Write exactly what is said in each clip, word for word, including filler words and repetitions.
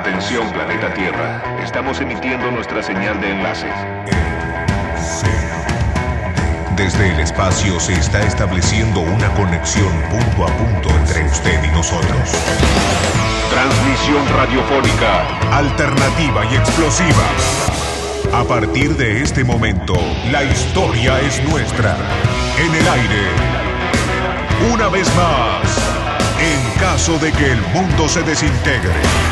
Atención, planeta Tierra. Estamos emitiendo nuestra señal de enlace. Desde el espacio se está estableciendo una conexión punto a punto entre usted y nosotros. Transmisión radiofónica, alternativa y explosiva. A partir de este momento, la historia es nuestra. En el aire. Una vez más, en caso de que el mundo se desintegre.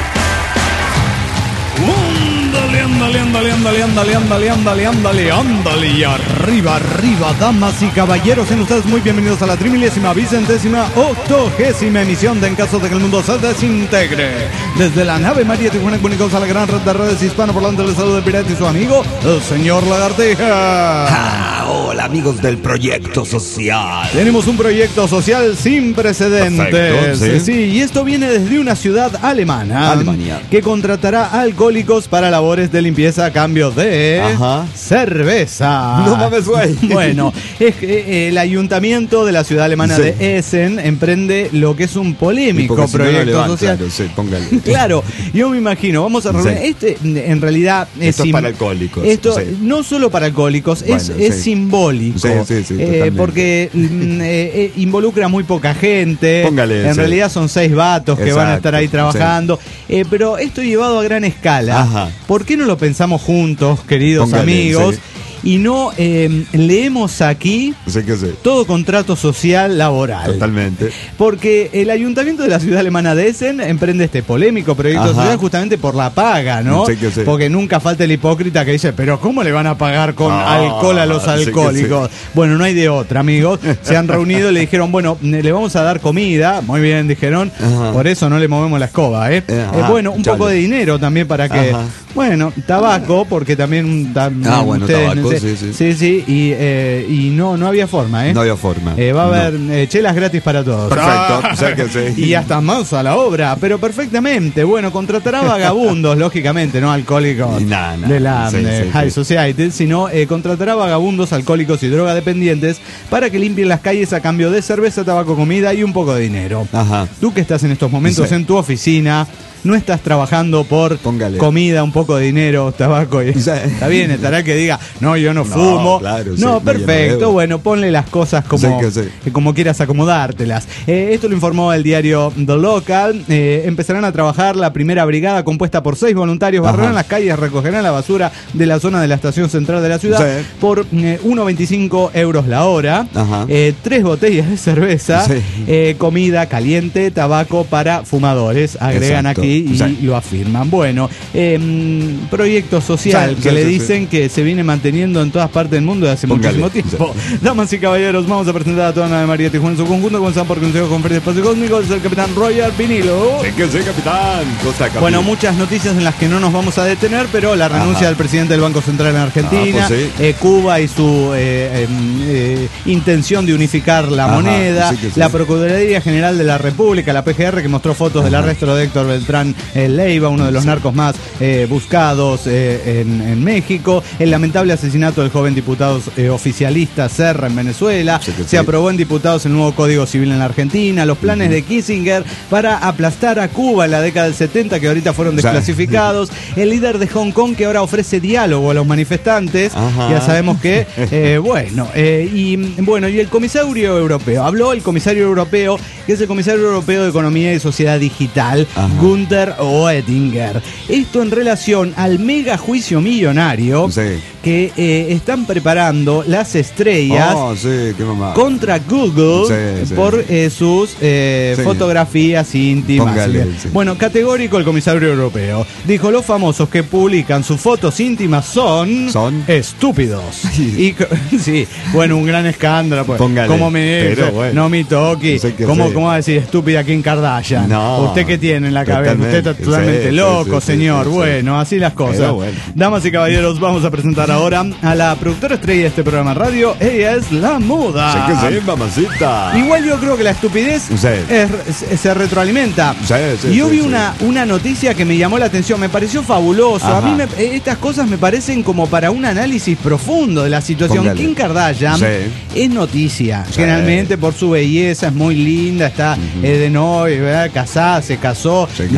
Ándale, ándale, ándale, ándale, ándale, ándale, ándale, ándale, ándale, y arriba, arriba, damas y caballeros, sean ustedes muy bienvenidos a la trimilésima, vicentésima, octogésima emisión de En Caso de que el Mundo se Desintegre. Desde la nave María Tijuana, comunicados a la gran red de redes hispanoparlantes, les saluda el pirata y su amigo, el señor Lagartija. Ah, hola, amigos del proyecto social. Tenemos un proyecto social sin precedentes. Perfecto, sí. Sí, y esto viene desde una ciudad alemana. Alemania. Que contratará alcohólicos para labores de limpieza a cambio de Ajá. cerveza. No mames, güey. Bueno, es que eh, el ayuntamiento de la ciudad alemana Sí. de Essen emprende lo que es un polémico Porque si no, no proyecto le van, social. claro, sí, póngale. Claro, yo me imagino, vamos a reunir. Sí. Este, en realidad, es Esto es sim- para alcohólicos, Esto sí. no solo para alcohólicos, es, Bueno, es sí. simbólico. Sí, sí, sí, eh, totalmente. porque mm, eh, eh, involucra muy poca gente. Póngale, en sí. realidad son seis vatos que van a estar ahí Exacto, trabajando. Eh, pero esto llevado a gran escala. Ajá. ¿Por qué no lo pensamos juntos, queridos Póngale, amigos? sí. Y no eh, leemos aquí Sí que sí. todo contrato social laboral. Totalmente. Porque el ayuntamiento de la ciudad alemana de Essen emprende este polémico proyecto Ajá. social justamente por la paga, ¿no? Sí que sí. Porque nunca falta el hipócrita que dice, pero ¿cómo le van a pagar con Ah, alcohol a los sí que alcohólicos? Bueno, no hay de otra, amigos. Se han reunido y le dijeron, bueno, le vamos a dar comida. Muy bien, dijeron. Ajá. Por eso no le movemos la escoba, ¿eh? Eh, Eh, ajá, bueno, un chale. poco de dinero también para que... Ajá. Bueno, tabaco, porque también... tam- Ah, bueno, tabaco, no sé, sí, sí. Sí, sí, y, eh, y no, no había forma, ¿eh? No había forma. Eh, va a No. haber eh, chelas gratis para todos. Perfecto, o sea que sí. Y hasta más a la obra, pero perfectamente. Bueno, contratará vagabundos, lógicamente, no alcohólicos Y nada, nada. de la Sí, eh, sí, High sí. Society, sino eh, contratará vagabundos, alcohólicos y drogadependientes para que limpien las calles a cambio de cerveza, tabaco, comida y un poco de dinero. Ajá. Tú que estás en estos momentos Sí. en tu oficina, no estás trabajando por Póngale. comida, un poco de dinero, tabaco y... Sí. Está bien, estará que diga, no, yo no No, fumo. claro, sí, no, no, yo no perfecto, bebo. bueno, ponle las cosas como, Sí, que sí. que como quieras acomodártelas. Eh, esto lo informó el diario The Local. Eh, empezarán a trabajar la primera brigada compuesta por seis voluntarios, Ajá. barrerán las calles, recogerán la basura de la zona de la estación central de la ciudad Sí. por eh, uno coma veinticinco euros la hora, Ajá. eh, tres botellas de cerveza, Sí. eh, comida caliente, tabaco para fumadores, agregan Exacto. aquí y Sí. lo afirman. Bueno, eh, proyecto social Sí, que sí, le sí, dicen que se viene manteniendo en todas partes del mundo desde hace Póngale, muchísimo tiempo. Damas y caballeros, vamos a presentar a toda la nave María Tijuana en su conjunto. Comenzamos por Consejo con Conferencia Espacio Cósmico, es el capitán Roger Vinilo. Sí que sí, capitán. Cosa, capitán. Bueno, muchas noticias en las que no nos vamos a detener, pero la renuncia Ajá. del presidente del Banco Central en Argentina, Ah, pues sí. eh, Cuba y su eh, eh, eh, intención de unificar la Ajá, moneda, sí que sí. la Procuraduría General de la República, la P G R, que mostró fotos del Ajá. arresto de Héctor Beltrán eh, Leiva, uno de los Sí. narcos más eh, buscados eh, en, en México, el lamentable asesinato del joven diputado eh, oficialista Serra en Venezuela, Sí que se sí. aprobó en diputados el nuevo Código Civil en la Argentina, los planes de Kissinger para aplastar a Cuba en la década del setenta, que ahorita fueron O sea, desclasificados, el líder de Hong Kong que ahora ofrece diálogo a los manifestantes, Ajá. ya sabemos que, eh, bueno, eh, y bueno, y el comisario europeo, habló el comisario europeo, que es el comisario europeo de Economía y Sociedad Digital, Ajá. Günther Oettinger. Esto en relación al mega juicio millonario Sí. que eh, están preparando las estrellas Oh, sí, qué mamá. contra Google Sí, sí. por eh, sus eh, Sí. fotografías íntimas. Póngale, sí. Bueno, categórico el comisario europeo. Dijo, los famosos que publican sus fotos íntimas son, ¿Son? estúpidos. Y, co- sí, bueno, un gran escándalo. Pues. Póngale, ¿Cómo me pero bueno. no me toque? No sé qué ¿Cómo, hacer. ¿Cómo va a decir estúpida Kim Kardashian? No, ¿Usted qué tiene en la cabeza? totalmente, Usted está totalmente sí, sí, loco, sí, sí, señor. sí, sí. Bueno, así las cosas. Pero bueno. Damas y caballeros, vamos a presentar ahora a la productora estrella de este programa de radio. Ella es la moda. Sí que sí, mamacita. Igual yo creo que la estupidez Sí. es- se, se retroalimenta. Sí, sí, y yo sí, vi sí. una, una noticia que me llamó la atención, me pareció fabuloso. A Ajá. mí me- estas cosas me parecen como para un análisis profundo de la situación. Póngale. Kim Kardashian Sí. es noticia, Sí. generalmente por su belleza, es muy linda, está eh, de novia, ¿verdad? Casada, se casó, Sí que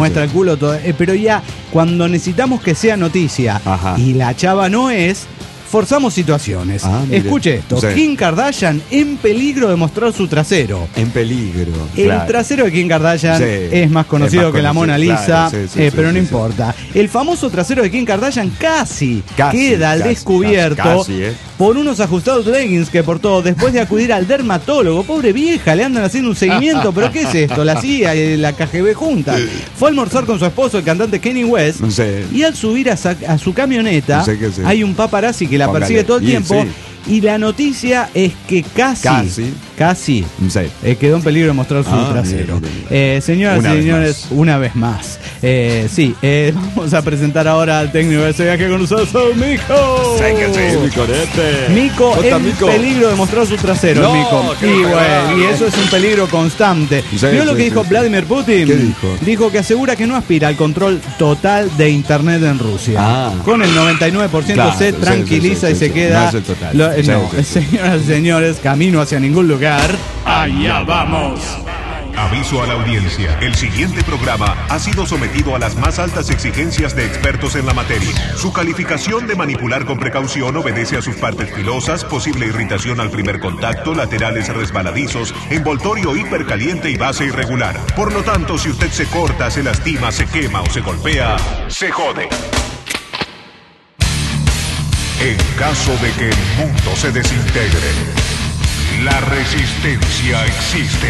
muestra el culo, todo, eh, pero ya cuando necesitamos que sea noticia, ajá, y la chava no es, forzamos situaciones. Ah, escuche esto, sí. Kim Kardashian en peligro de mostrar su trasero. En peligro. El claro. trasero de Kim Kardashian, sí, es más conocido es más que conocido, la Mona Lisa, claro, sí, sí, eh, sí, pero sí, no sí, importa. Sí. El famoso trasero de Kim Kardashian casi, casi queda al casi, descubierto casi, casi, eh. por unos ajustados leggings que portó después de acudir al dermatólogo. Pobre vieja, le andan haciendo un seguimiento. ¿Pero qué es esto? La C I A y la K G B juntas. Sí. Fue a almorzar con su esposo, el cantante Kanye West, sí, y al subir a, sa- a su camioneta, sí, sí, hay un paparazzi que la Póngale. persigue todo el tiempo. Sí. Y la noticia es que casi, casi, casi sí. eh, quedó en peligro de mostrar su ah, trasero. Bien, bien, bien. Eh, señoras y señores, vez una vez más. Eh, sí, eh, vamos a presentar ahora al técnico de ese viaje con nosotros, Mico. Sí, Mico en Mico? peligro de mostrar su trasero, no, Mico. Y, bueno, y eso es un peligro constante. Sí, ¿Vio sí, lo que sí, dijo sí. Vladimir Putin? ¿Qué dijo? Dijo que asegura que no aspira al control total de Internet en Rusia. Ah. Con el noventa y nueve por ciento claro, se tranquiliza sí, sí, sí, y se sí, queda... No es el total. Lo, Sí, no, sí, sí. Señoras y señores, camino hacia ningún lugar. Allá vamos. Aviso a la audiencia. El siguiente programa ha sido sometido a las más altas exigencias de expertos en la materia. Su calificación de manipular con precaución obedece a sus partes filosas, posible irritación al primer contacto, laterales resbaladizos, envoltorio hipercaliente y base irregular. Por lo tanto, si usted se corta, se lastima, se quema o se golpea, se jode. En caso de que el mundo se desintegre, la resistencia existe.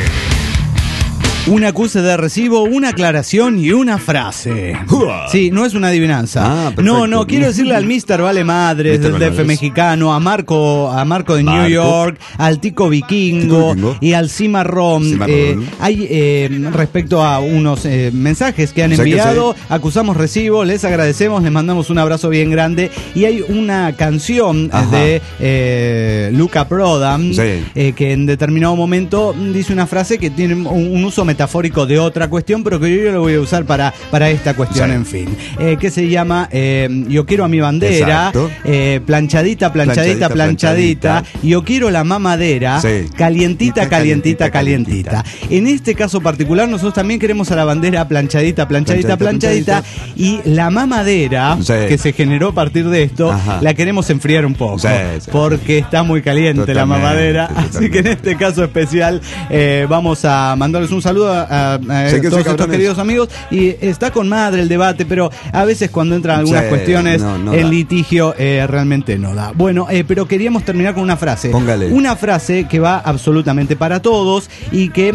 Un acuse de recibo, una aclaración y una frase. Sí, no es una adivinanza. Ah, no, no, quiero decirle al mister Vale Madres del D F mexicano, a Marco, a Marco de Marco. New York, al Tico Vikingo, Vikingo. y al Cimarrón. Cimarrón. Eh, hay eh, respecto a unos eh, mensajes que han enviado, que acusamos recibo, les agradecemos, les mandamos un abrazo bien grande. Y hay una canción Ajá. de eh, Luca Prodan sí. eh, que en determinado momento dice una frase que tiene un, un uso metafórico de otra cuestión, pero que yo lo voy a usar para, para esta cuestión, sí. en fin. Eh, que se llama eh, Yo quiero a mi bandera, eh, planchadita, planchadita, planchadita, planchadita, yo quiero la mamadera, sí. calientita, calientita, calientita, calientita. En este caso particular, nosotros también queremos a la bandera planchadita, planchadita, planchadita, planchadita y la mamadera sí. que se generó a partir de esto, Ajá. la queremos enfriar un poco, sí, sí, porque sí. está muy caliente totalmente, la mamadera, totalmente. Así que en este caso especial eh, vamos a mandarles un saludo a, a, a todos estos queridos amigos. Y está con madre el debate, pero a veces cuando entran algunas sí, cuestiones no, no el da. litigio eh, realmente no da. Bueno, eh, pero queríamos terminar con una frase. Póngale. Una frase que va absolutamente para todos y que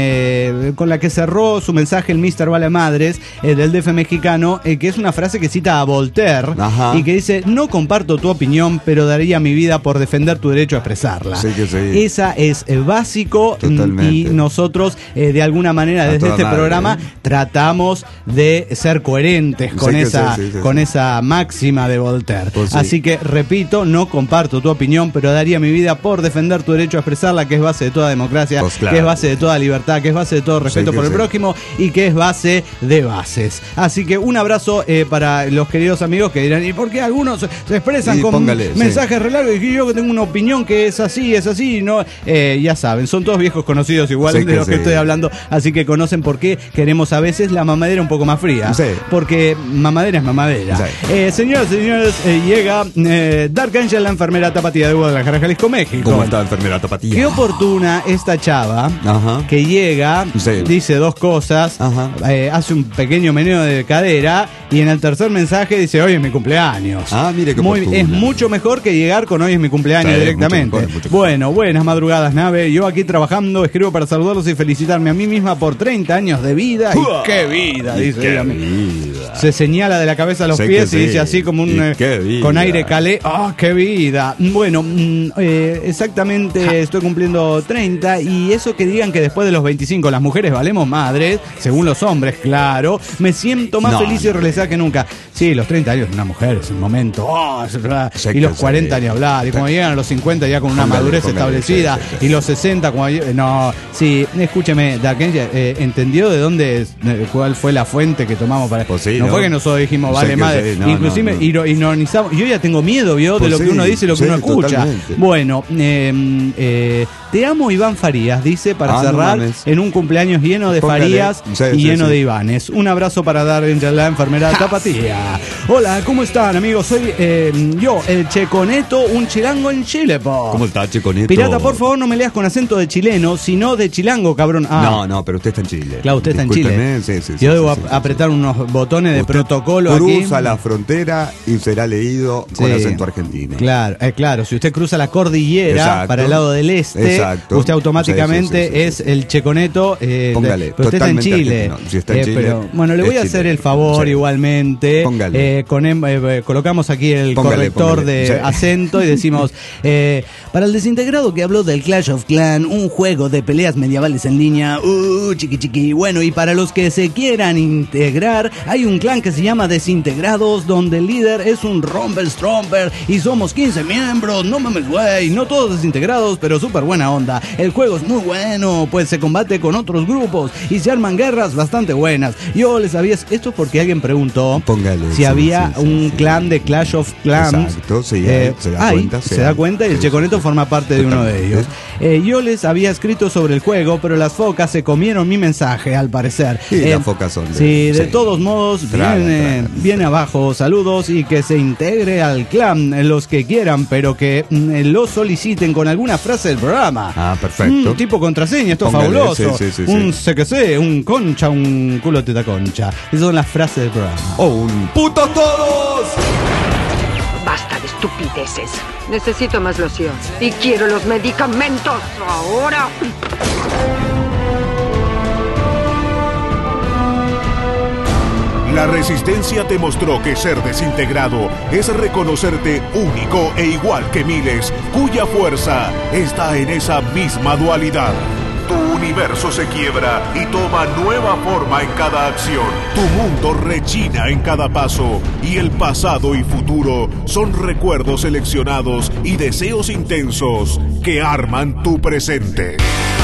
eh, con la que cerró su mensaje el mister Vale Madres eh, del D F mexicano, eh, que es una frase que cita a Voltaire. Ajá. Y que dice: no comparto tu opinión, pero daría mi vida por defender tu derecho a expresarla. Sí, que sí. Esa es eh, básico. Totalmente. Y nosotros eh, de alguna manera desde este madre, programa ¿eh? tratamos de ser coherentes con, sí esa, sí, sí, con sí. esa máxima de Voltaire. Pues sí. Así que repito, no comparto tu opinión, pero daría mi vida por defender tu derecho a expresarla, que es base de toda democracia, pues claro. que es base de toda libertad, que es base de todo respeto sí por el sí. prójimo y que es base de bases. Así que un abrazo eh, para los queridos amigos que dirán: ¿y por qué algunos se expresan y con póngale, mensajes sí. re largos? Y yo que tengo una opinión que es así, es así, no, eh, ya saben, son todos viejos conocidos igual sí de los sí. que estoy hablando, así que conocen por qué queremos a veces la mamadera un poco más fría. Sí. Porque mamadera es mamadera. Sí. Eh, señoras y señores, eh, llega eh, Dark Angel, la enfermera tapatía de Guadalajara, Jalisco, México. ¿Cómo está, enfermera tapatía? Qué oportuna esta chava Ajá. que llega, sí. dice dos cosas, eh, hace un pequeño meneo de cadera y en el tercer mensaje dice: hoy es mi cumpleaños. Ah, mire qué Muy, Es mucho mejor que llegar con hoy es mi cumpleaños sí, directamente. Mucho mejor, mucho bueno, buenas madrugadas, nave. Yo aquí trabajando, escribo para saludarlos y felicitarme a mí misma por treinta años de vida. ¡Y qué vida! Dice qué vida. Se señala de la cabeza a los sé pies y sí. dice así como un eh, con aire calé. ¡Ah, oh, qué vida! Bueno, mm, eh, exactamente ja. estoy cumpliendo treinta y eso que digan que después de los veinticinco las mujeres valemos madres, según los hombres, claro, me siento más no, feliz y realizada que nunca. Sí, los treinta años de una mujer es el momento. Oh, es y los cuarenta ni hablar. Y cuando llegan a los cincuenta ya con una póngale, madurez póngale, establecida. Sí, sí, sí. Y los sesenta como no, sí, escúcheme, Dark Angel, eh, ¿entendió de dónde, cuál fue la fuente que tomamos para? Pues sí, no, no fue que nosotros dijimos, vale sí, madre, sí, no, inclusive no, no. ironizamos. Yo ya tengo miedo, ¿vio? Pues de lo sí, que uno dice y lo que sí, uno escucha. Totalmente. Bueno, eh, eh, Te amo, Iván Farías, dice, para Ah, cerrar no mames. en un cumpleaños lleno de Póngale. Farías Sí, y sí, lleno sí. de Ivanes. Un abrazo para dar entre la enfermedad tapatía. Hola, ¿cómo están, amigos? Soy eh, yo, el Checoneto, un chilango en Chile, po. ¿Cómo está, Checoneto? Pirata, por favor, no me leas con acento de chileno, sino de chilango, cabrón. Ah, No, no, pero usted está en Chile. claro, usted está en Chile. Discúlpeme, sí, sí, sí, Yo sí, debo sí, ap- sí, apretar sí. unos botones de Usted protocolo aquí. Cruza la frontera y será leído con Sí. acento argentino. Claro, eh, claro, si usted cruza la cordillera Exacto. para el lado del este, Exacto. usted automáticamente Sí, sí, sí, sí, es sí. el Checoneto. Eh, Póngale, de- pero usted está en totalmente Chile. argentino. Si está en Eh, Chile, pero, bueno, le es voy a hacer chileno. el favor Sí. igualmente. Póngale. Eh, con em- eh, colocamos aquí el Póngale, corrector póngale. de Sí. acento y decimos: eh, para el desintegrado que habló del Clash of Clans, un juego de peleas medievales en línea, uh, chiqui chiqui. Bueno, y para los que se quieran integrar, hay un clan que se llama Desintegrados, donde el líder es un Rumble Stromper y somos quince miembros. No mames, güey, no todos desintegrados, pero súper buena onda. El juego es muy bueno, pues se combate con otros grupos y se arman guerras bastante buenas. Yo les había... Esto es porque alguien preguntó Póngale, si sí, había sí, sí, un sí. clan de Clash of Clans. Exacto, sí, Eh, se da hay, cuenta. se da cuenta y el Sí, Checoneto sí. forma parte de uno de Totalmente. ellos. Eh, yo les había escrito sobre el juego, pero las focas se comieron mi mensaje, al parecer. Sí, Eh, las focas son de- Sí, de sí. todos modos, Tragan, viene, tragan. viene abajo. Saludos y que se integre al clan eh, los que quieran, pero que mm, lo soliciten con alguna frase del programa. Ah, perfecto. Mm, tipo contraseña, esto es Póngale, fabuloso. sí, sí, sí, un sí. sé que sé, un concha, un culo teta concha. Esas son las frases del programa. ¡Oh, un putos todos! Basta de estupideces. Necesito más loción. Y quiero los medicamentos ahora. La Resistencia te mostró que ser desintegrado es reconocerte único e igual que miles, cuya fuerza está en esa misma dualidad. Tu universo se quiebra y toma nueva forma en cada acción. Tu mundo rechina en cada paso y el pasado y futuro son recuerdos seleccionados y deseos intensos que arman tu presente.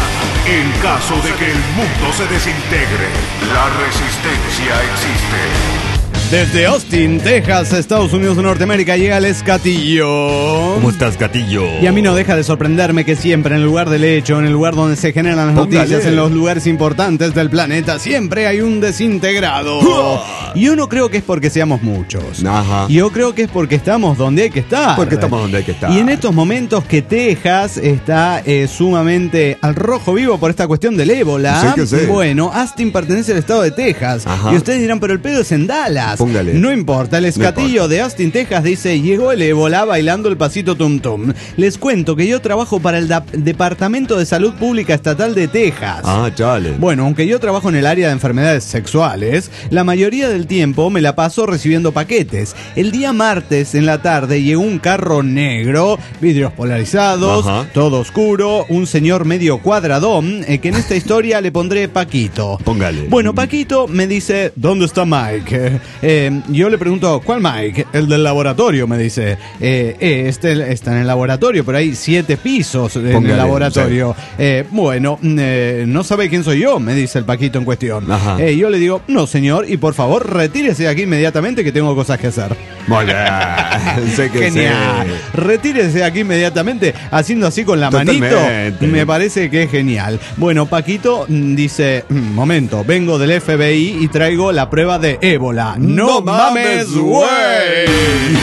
En caso de que el mundo se desintegre, la resistencia existe. Desde Austin, Texas, Estados Unidos de Norteamérica, llega el Escatillo. ¿Cómo estás, Gatillo? Y a mí no deja de sorprenderme que siempre en el lugar del hecho, en el lugar donde se generan las Póngale. noticias, en los lugares importantes del planeta, siempre hay un desintegrado. Y yo no creo que es porque seamos muchos. Ajá. Yo creo que es porque estamos donde hay que estar. Porque estamos donde hay que estar. Y en estos momentos que Texas está eh, sumamente al rojo vivo por esta cuestión del ébola. Sí que sí. Bueno, Austin pertenece al estado de Texas. Ajá. Y ustedes dirán, pero el pedo es en Dallas. Póngale. No importa, el escatillo No de Austin, Texas dice: llegó el ébola bailando el pasito tum tum. Les cuento que yo trabajo para el da- Departamento de Salud Pública Estatal de Texas. Ah, chale. Bueno, aunque yo trabajo en el área de enfermedades sexuales, la mayoría del tiempo me la paso recibiendo paquetes. El día martes en la tarde llegó un carro negro, vidrios polarizados, Ajá. todo oscuro, un señor medio cuadradón, eh, que en esta historia le pondré Paquito. Póngale. Bueno, Paquito me dice: ¿dónde está Mike? Eh, yo le pregunto: ¿cuál Mike? El del laboratorio, me dice. Eh, eh, este está en el laboratorio, pero hay siete pisos en Póngale, el laboratorio. Eh, bueno, eh, no sabe quién soy yo, me dice el Paquito en cuestión. Ajá. Eh, yo le digo: no, señor, y por favor, retírese de aquí inmediatamente que tengo cosas que hacer. Muy bien. Sé que Genial. sé. Retírese de aquí inmediatamente, haciendo así con la Totalmente. manito. Me parece que es genial. Bueno, Paquito mm, dice: "Mm, momento, vengo del F B I y traigo la prueba de ébola. No, No mames, mames, güey.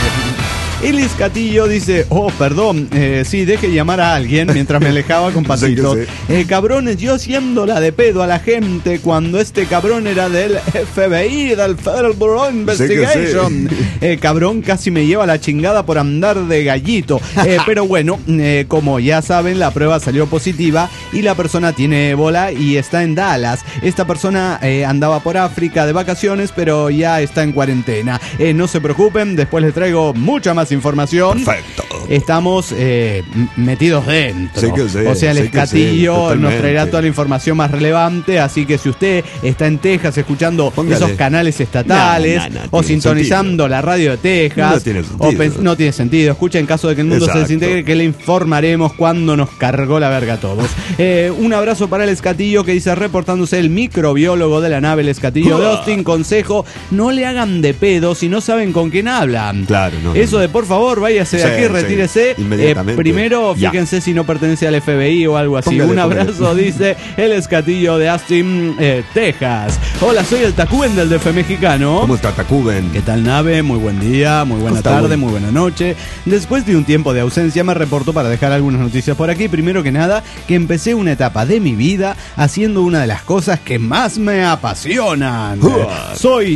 El Escatillo dice: oh, perdón, eh, sí, deje llamar a alguien mientras me alejaba con pasitos. Sí que Eh, cabrones, yo haciéndola de pedo a la gente cuando este cabrón era del F B I, del Federal Bureau of Investigation. Sí que sí. Eh, cabrón casi me lleva la chingada por andar de gallito. Eh, pero bueno, eh, como ya saben, la prueba salió positiva y la persona tiene ébola y está en Dallas. Esta persona eh, andaba por África de vacaciones, pero ya está en cuarentena. Eh, no se preocupen, después les traigo mucha más información. Perfecto. Estamos eh, m- metidos dentro. Sí que sí, o sea, el sí que sí, Escatillo nos totalmente. traerá toda la información más relevante. Así que si usted está en Texas escuchando Póngale. esos canales estatales No, no, no o tiene sintonizando sentido. la radio de Texas, No tiene o sentido. pens- no tiene sentido. Escucha, en caso de que el mundo Exacto. se desintegre, que le informaremos cuando nos cargó la verga a todos. Eh, un abrazo para el Escatillo, que dice, reportándose el microbiólogo de la nave El Escatillo de Austin. Consejo: no le hagan de pedo si no saben con quién hablan. Claro, no, no, Eso no. de por favor, váyase de Sí, aquí, sí, retírese retírese. Inmediatamente. Eh, primero, fíjense ya. si no pertenece al F B I o algo así. Póngale, un abrazo, póngale. Dice el Escatillo de Austin, eh, Texas. Hola, soy el Tacuben del D F mexicano. ¿Cómo está, Tacuben? ¿Qué tal, nave? Muy buen día, muy buena tarde, bueno? Muy buena noche. Después de un tiempo de ausencia me reporto para dejar algunas noticias por aquí. Primero que nada, que empecé una etapa de mi vida haciendo una de las cosas que más me apasionan. Uh. Soy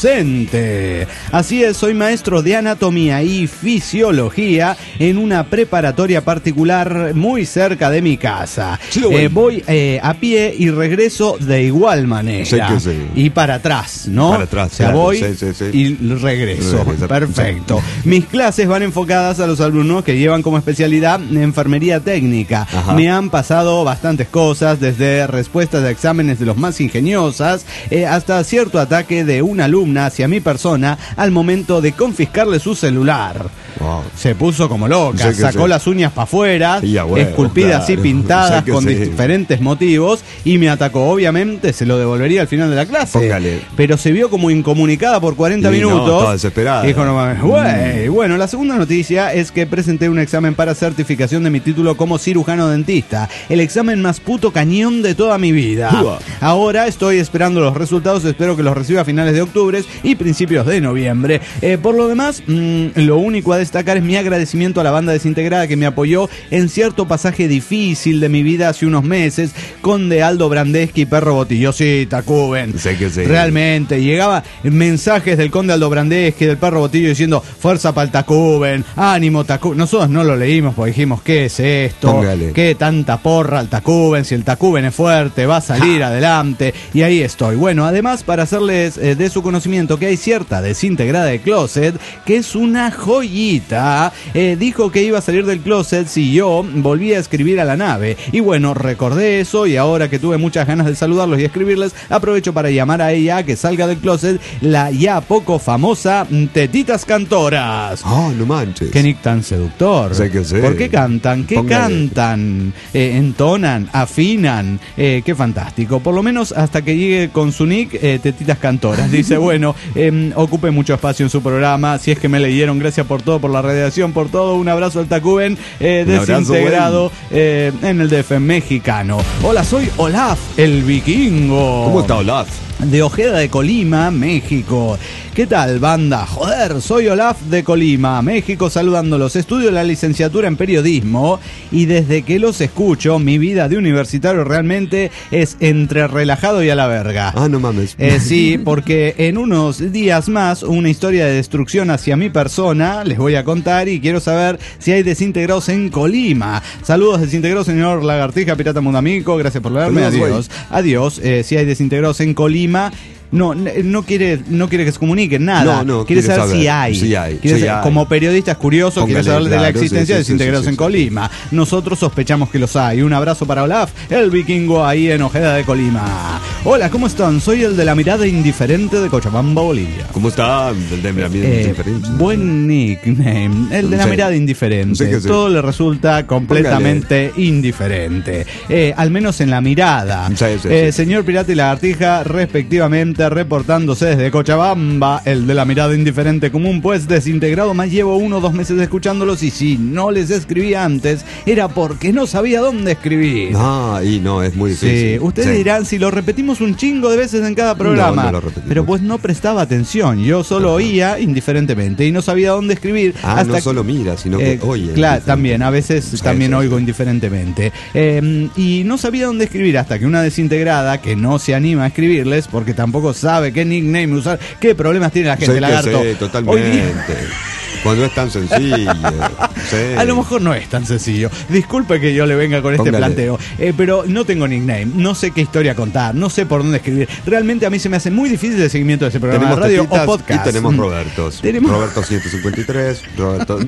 docente. Así es, soy maestro de anatomía y fisiología en una preparatoria particular muy cerca de mi casa. Sí, bueno. eh, voy eh, a pie y regreso de igual manera. Sí que sí. Y para atrás, ¿no? Para atrás, o sea, claro. voy sí, sí, sí. y regreso. Regresa. Perfecto. Sí. Mis clases van enfocadas a los alumnos que llevan como especialidad enfermería técnica. Ajá. Me han pasado bastantes cosas, desde respuestas de exámenes de los más ingeniosas eh, hasta cierto ataque de una alumna hacia mi persona al momento de confiscarle su celular. Wow. Se puso como loca, sí, sacó sí. las uñas para afuera, bueno, esculpidas claro. y pintadas con sí. diferentes motivos y me atacó. Obviamente se lo devolvería al final de la clase. Póngale. Pero se vio como incomunicada por cuarenta minutos. No, estaba desesperada. Dijo, no mames, güey. Mm. Bueno, la segunda noticia es que presenté un examen para certificación de mi título como cirujano dentista. El examen más puto cañón de toda mi vida. Uah. Ahora estoy esperando los resultados, espero que los reciba a finales de octubre y principios de noviembre. Eh, por lo demás, mmm, lo único a destacar es mi agradecimiento a la banda desintegrada que me apoyó en cierto pasaje difícil de mi vida hace unos meses, con de Aldo Brandeschi y Perro Botillo. Sí, Tacuben. Sé que sí. Realmente, llegaba mensajes del conde Aldo Brandeschi, del Perro Botillo, diciendo, fuerza para el Tacuben, ánimo Tacuben. Nosotros no lo leímos porque dijimos, ¿qué es esto? Póngale. ¿Qué tanta porra al Tacuben? Si el Tacuben es fuerte, va a salir ja. adelante. Y ahí estoy. Bueno, además, para hacerles eh, de su conocimiento que hay cierta desintegrada de closet, que es una joyita. Eh, dijo que iba a salir del closet si yo volvía a escribir a la nave. Y bueno, recordé eso y ahora que tuve muchas ganas de saludarlos y escribirles, aprovecho para llamar a ella a que salga del closet la ya poco famosa Tetitas Cantoras. Oh, no manches. Qué nick tan seductor. Sé que sé. ¿Por qué cantan? ¿Qué Póngale. cantan? Eh, ¿Entonan? ¿Afinan? Eh, qué fantástico. Por lo menos hasta que llegue con su nick, eh, Tetitas Cantoras. Dice, bueno, eh, ocupe mucho espacio en su programa. Si es que me leyeron, gracias por todo, por la radiación, por todo. Un abrazo al Tacuben, eh, desintegrado abrazo, eh, en el D F mexicano. Hola, soy Olaf, el vikingo. ¿Cómo está Olaf? De Ojeda de Colima, México. ¿Qué tal, banda? Joder, soy Olaf de Colima, México, saludándolos. Estudio la licenciatura en periodismo y desde que los escucho, mi vida de universitario realmente es entre relajado y a la verga. Ah, no mames. Eh, sí, porque en unos días más, una historia de destrucción hacia mi persona les voy a contar y quiero saber si hay desintegrados en Colima. Saludos, desintegrados, señor Lagartija, Pirata Mundamico. Gracias por leerme. Adiós. Adiós. Eh, si hay desintegrados en Colima. No, no quiere, no quiere que se comuniquen nada. No, no, quiere, quiere saber, saber si hay. Sí hay, quiere sí saber, hay. Como periodista es curioso, Póngale, quiere saber claro, de la existencia sí, de desintegrados sí, sí, sí, en Colima. Sí. Nosotros sospechamos que los hay. Un abrazo para Olaf, el vikingo ahí en Ojeda de Colima. Hola, ¿cómo están? Soy el de la mirada indiferente de Cochabamba, Bolivia. ¿Cómo está? El de la mirada eh, indiferente. Buen nickname. El de la sí. mirada indiferente. Sí sí. Todo le resulta completamente Póngale. indiferente. Eh, al menos en la mirada. Sí, sí, eh, sí. Señor Pirata y Lagartija, respectivamente, reportando desde Cochabamba, el de la mirada indiferente común, pues desintegrado, más llevo uno o dos meses escuchándolos y si no les escribí antes era porque no sabía dónde escribir. Ah, y no, es muy difícil. Sí, ustedes sí. dirán, si lo repetimos un chingo de veces en cada programa, no, no lo pero pues no prestaba atención, yo solo Ajá. oía indiferentemente y no sabía dónde escribir. Ah, hasta no solo mira, sino eh, que oye. Claro, también, a veces sí, sí, también oigo sí. indiferentemente. Eh, y no sabía dónde escribir hasta que una desintegrada que no se anima a escribirles porque tampoco sabe qué nickname usar, qué problemas tiene la gente, sí, Lagarto. Sí, totalmente. Cuando es tan sencillo. Sí. A lo mejor no es tan sencillo. Disculpe que yo le venga con este Póngale. planteo, eh, pero no tengo nickname, no sé qué historia contar, no sé por dónde escribir. Realmente a mí se me hace muy difícil el seguimiento de ese programa tenemos de radio o podcast. Y tenemos Robertos. ¿Tenemos? Roberto ciento cincuenta y tres, Roberto...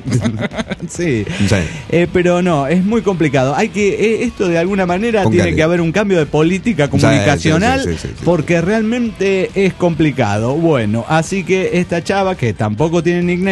sí, sí. Eh, pero no, es muy complicado. Hay que, eh, esto de alguna manera Póngale. tiene que haber un cambio de política comunicacional, sí, sí, sí, sí, sí, porque sí. realmente es complicado. Bueno, así que esta chava que tampoco tiene nickname, no sabe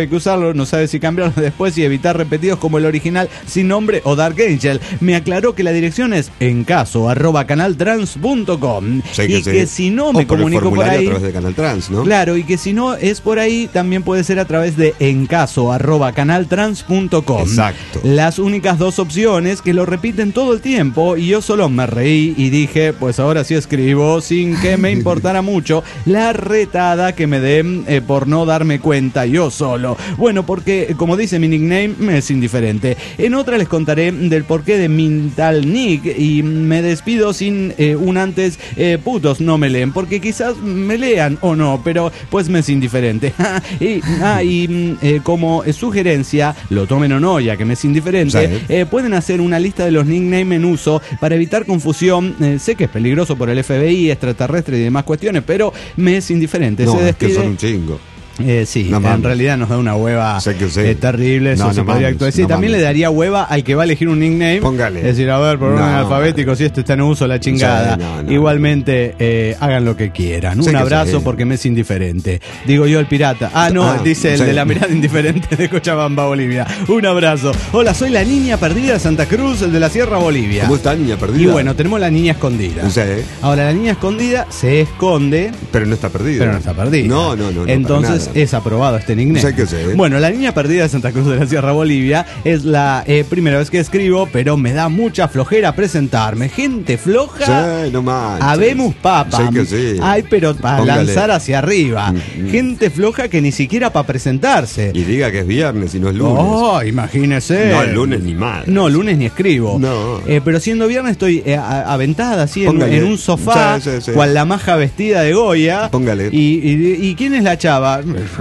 sabe qué usarlo, no sabe si cambiarlo después y evitar repetidos como el original sin nombre o Dark Angel. Me aclaró que la dirección es encaso arroba canaltrans punto com Sí, que y sí. que si no me O por el comunico por formulario ahí, a través de Canal Trans, ¿no? claro, y que si no es por ahí, también puede ser a través de encaso arroba canaltrans punto com. Exacto. Las únicas dos opciones que lo repiten todo el tiempo, y yo solo me reí y dije, pues ahora sí escribo sin que me importara mucho la retada que me den eh, por no darme cuenta yo solo. Bueno, porque como dice mi nickname, me es indiferente. En otra les contaré del porqué de mi tal nick y me despido sin eh, un antes, eh, putos no me leen, porque quizás me lean o no, pero pues me es indiferente. y ah, y eh, como sugerencia, lo tomen o no, ya que me es indiferente, Sí. eh, pueden hacer una lista de los nicknames en uso para evitar confusión. Eh, sé que es peligroso por el F B I, extraterrestre y demás cuestiones, pero me es indiferente. No, Se es que despide. son un chingo. Eh, sí, No en mames. realidad nos da una hueva Sé que sí. eh, terrible, eso No, se no podría mames, actuar. Sí, no también mames. le daría hueva al que va a elegir un nickname. Póngale. Es decir, a ver, por orden No. alfabético, si este está en uso, la chingada. Sí, no, no, Igualmente, eh, hagan lo que quieran. Sé Un que abrazo sí. porque me es indiferente. Digo yo el pirata. Ah, no, Ah, dice el sí. de la mirada indiferente de Cochabamba, Bolivia. Un abrazo. Hola, soy la niña perdida de Santa Cruz, de la Sierra Bolivia. ¿Cómo está, niña perdida? Y bueno, tenemos la niña escondida. Sí. Ahora, la niña escondida se esconde, Pero no está perdida. pero no está perdida. No, no, no. no, Entonces para nada. es aprobado este nickname. Sé que sí. Bueno, la niña perdida de Santa Cruz de la Sierra Bolivia es la eh, primera vez que escribo, pero me da mucha flojera presentarme. Gente floja. Sí, no manches. Habemos papa. Sé que sí. Ay, pero para Póngale. lanzar hacia arriba. Mm, mm. Gente floja que ni siquiera para presentarse. Y diga que es viernes y no es lunes. Oh, imagínese. No, el lunes ni mal. No, lunes ni escribo. No. Eh, pero siendo viernes estoy eh, a- aventada así en, Póngale. en un sofá, Sí, sí, sí. cual la maja vestida de Goya. Póngale. Y, y, ¿y quién es la chava?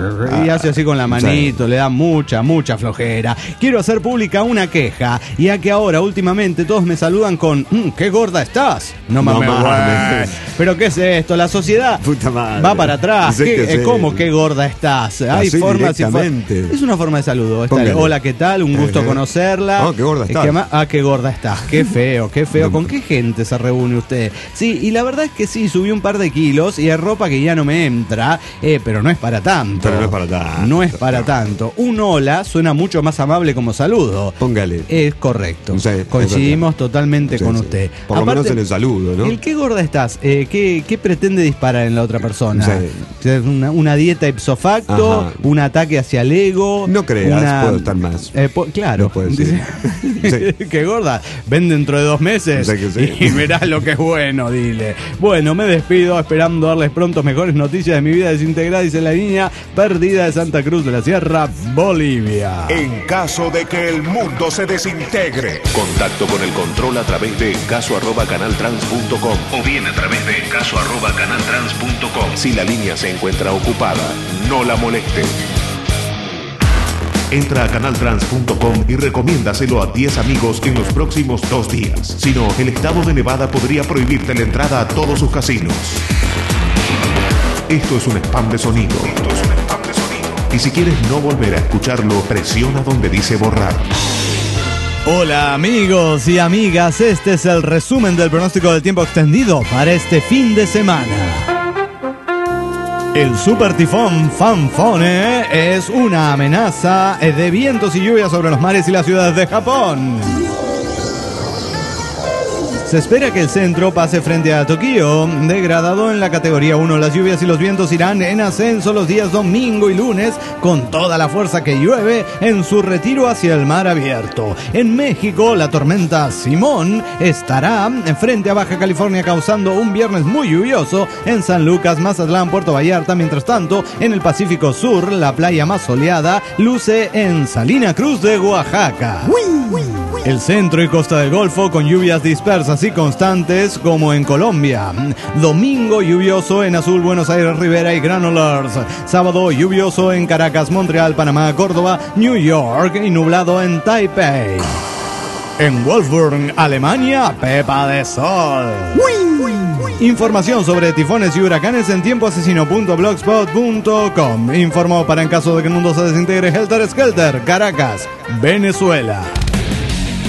Y hace así con la manito, le da mucha, mucha flojera. Quiero hacer pública una queja, ya que ahora últimamente todos me saludan con "Mm, qué gorda estás". No No mames, mames. güey. Pero ¿qué es esto? La sociedad Puta madre. va para atrás. Sé ¿Qué- que eh, sí. ¿Cómo qué gorda estás? Hay Así formas y for- directamente. Es una forma de saludo. Está- Póngale. Hola, ¿qué tal? Un gusto Ajá. conocerla. Oh, qué gorda Es estás. que ma- ah, qué gorda estás. Qué feo, qué feo. No. ¿Con qué gente se reúne usted? Sí, y la verdad es que sí, subí un par de kilos y es ropa que ya no me entra, eh, pero no es para tanto. Pero no es para tanto. No es para tanto. Un hola suena mucho más amable como saludo. Póngale. Es correcto. Sí, es Coincidimos verdad. totalmente Sí, con sí. usted. Por lo menos en el saludo, ¿no? El qué gorda estás, eh, ¿qué, qué pretende disparar en la otra persona? Sí. ¿Es Una, una dieta ipso facto, Ajá. un ataque hacia el ego. No creas, una- puedo estar más. Eh, po- claro. No puede ser. Sí. Qué gorda. Ven dentro de dos meses Sí que sí. y verás lo que es bueno, dile. Bueno, me despido esperando darles pronto mejores noticias de mi vida desintegrada, dice la niña perdida de Santa Cruz de la Sierra, Bolivia. En caso de que el mundo se desintegre. Contacto con el control a través de caso arroba canaltrans punto com o bien a través de caso arroba canaltrans punto com. Si la línea se encuentra ocupada, no la moleste. Entra a canaltrans punto com y recomiéndaselo a diez amigos en los próximos dos días. Si no, el estado de Nevada podría prohibirte la entrada a todos sus casinos. Esto es un spam de sonido. Esto es un spam de sonido. Y si quieres no volver a escucharlo, presiona donde dice borrar. Hola amigos y amigas, este es el resumen del pronóstico del tiempo extendido para este fin de semana. El super tifón Fanfone es una amenaza de vientos y lluvias sobre los mares y las ciudades de Japón. Se espera que el centro pase frente a Tokio, degradado en la categoría uno. Las lluvias y los vientos irán en ascenso los días domingo y lunes, con toda la fuerza que llueve en su retiro hacia el mar abierto. En México, la tormenta Simón estará frente a Baja California, causando un viernes muy lluvioso en San Lucas, Mazatlán, Puerto Vallarta. Mientras tanto, en el Pacífico Sur, la playa más soleada luce en Salina Cruz de Oaxaca. El centro y costa del Golfo con lluvias dispersas y constantes como en Colombia. Domingo lluvioso en Azul, Buenos Aires, Rivera y Granollers. Sábado lluvioso en Caracas, Montreal, Panamá, Córdoba, New York y nublado en Taipei. En Wolfsburg, Alemania, pepa de sol. Información sobre tifones y huracanes en tiempo asesino punto blogspot punto com. Informó para en caso de que el mundo se desintegre Helter Skelter, Caracas, Venezuela.